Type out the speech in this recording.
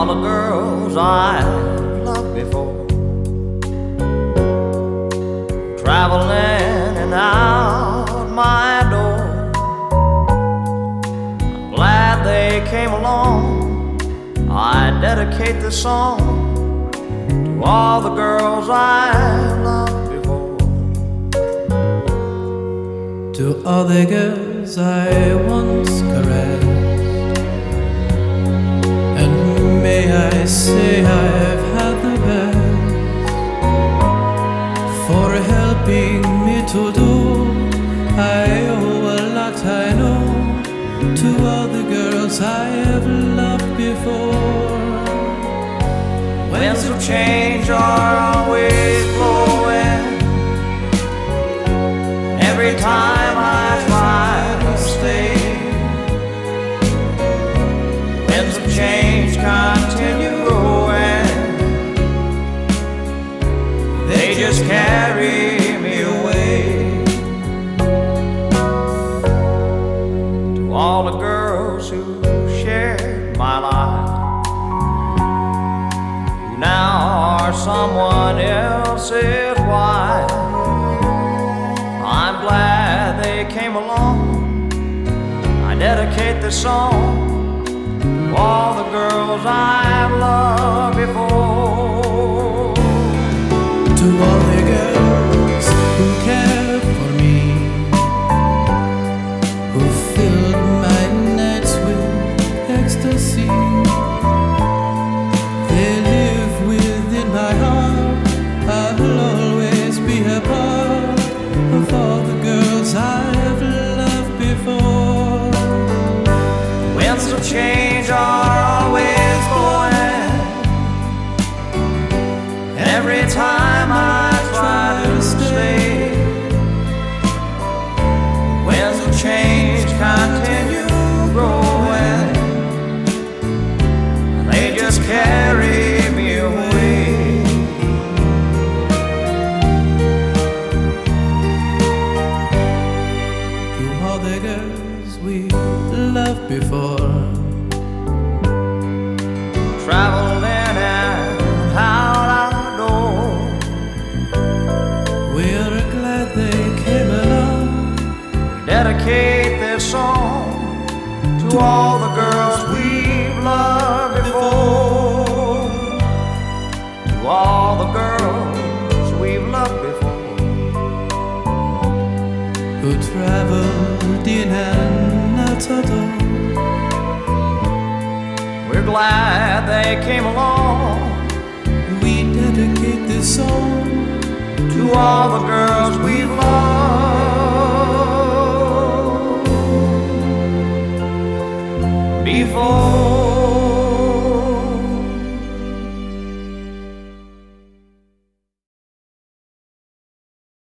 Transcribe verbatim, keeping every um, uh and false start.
all the girls I've loved before, traveling and out my door. I'm glad they came along. I dedicate this song to all the girls I loved before. To all the girls I once caressed, and may I say I've had the best for helping me to do. I owe a lot, I know, to all the girls I have loved before. Winds of change are always blowing. Every time I try to stay, winds of change continue growing. They just carry me away. To all the girls who shared my life, who now are someone else's wife, I'm glad they came along. I dedicate this song to all the girls I've loved before. To all the girls who cared for me, who filled my nights with ecstasy, they live within my heart. I'll always be a part of all the girls I've loved before. Winds of change are always blowing. Every time I try to stay, winds of change continue growing. They just carry me away. To all the girls we loved before, Traveling and out our door, we're glad they came along. we dedicate this song to all the girls we've loved before. To all the girls we've loved before, Who traveled in and out our door. we're glad they came along. We dedicate this song To all the girls we've loved before.